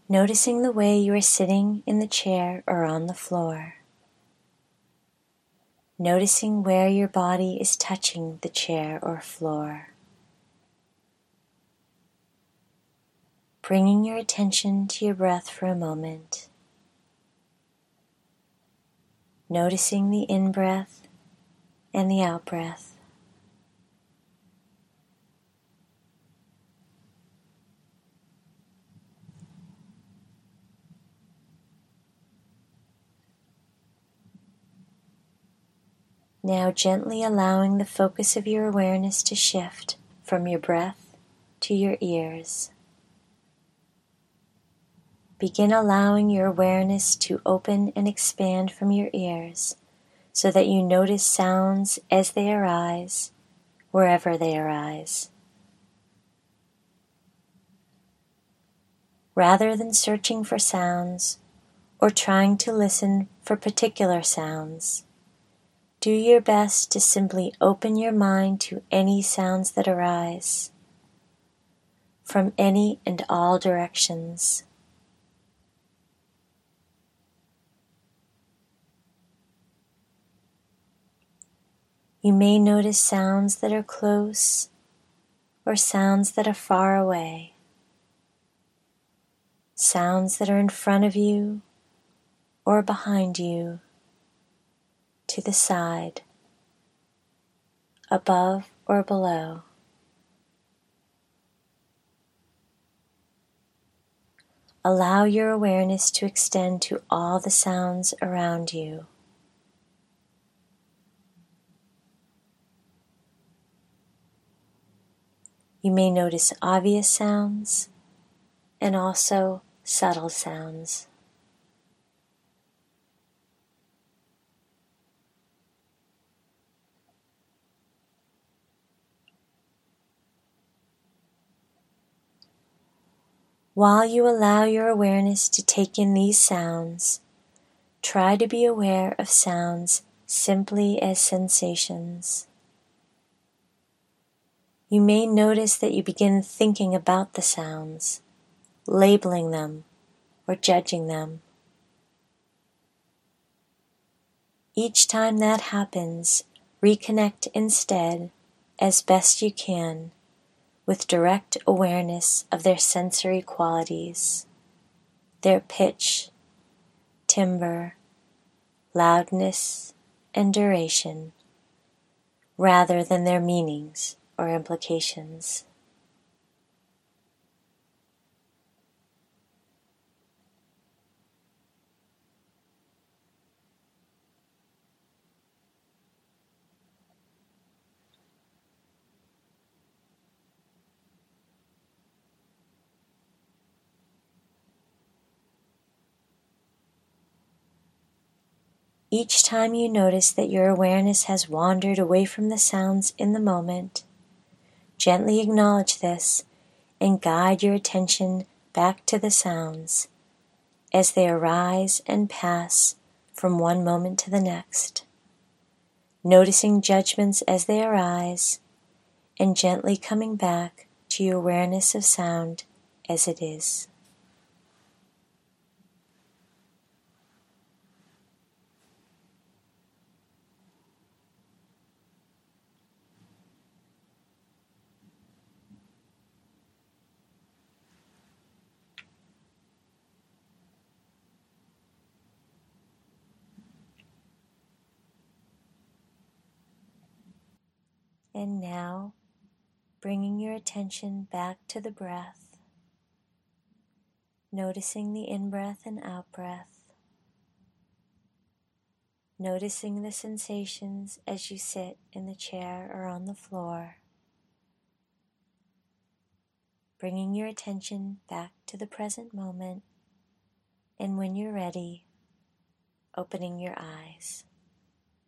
Noticing the way you are sitting in the chair or on the floor. Noticing where your body is touching the chair or floor. Bringing your attention to your breath for a moment. Noticing the in-breath and the out-breath. Now gently allowing the focus of your awareness to shift from your breath to your ears. Begin allowing your awareness to open and expand from your ears so that you notice sounds as they arise, wherever they arise. Rather than searching for sounds or trying to listen for particular sounds, do your best to simply open your mind to any sounds that arise from any and all directions. You may notice sounds that are close or sounds that are far away, sounds that are in front of you or behind you, to the side, above or below. Allow your awareness to extend to all the sounds around you. You may notice obvious sounds and also subtle sounds. While you allow your awareness to take in these sounds, try to be aware of sounds simply as sensations. You may notice that you begin thinking about the sounds, labeling them, or judging them. Each time that happens, reconnect instead, as best you can, with direct awareness of their sensory qualities, their pitch, timbre, loudness, and duration, rather than their meanings or implications. Each time you notice that your awareness has wandered away from the sounds in the moment, gently acknowledge this and guide your attention back to the sounds as they arise and pass from one moment to the next, noticing judgments as they arise and gently coming back to your awareness of sound as it is. And now, bringing your attention back to the breath, noticing the in-breath and out-breath, noticing the sensations as you sit in the chair or on the floor, bringing your attention back to the present moment, and when you're ready, opening your eyes.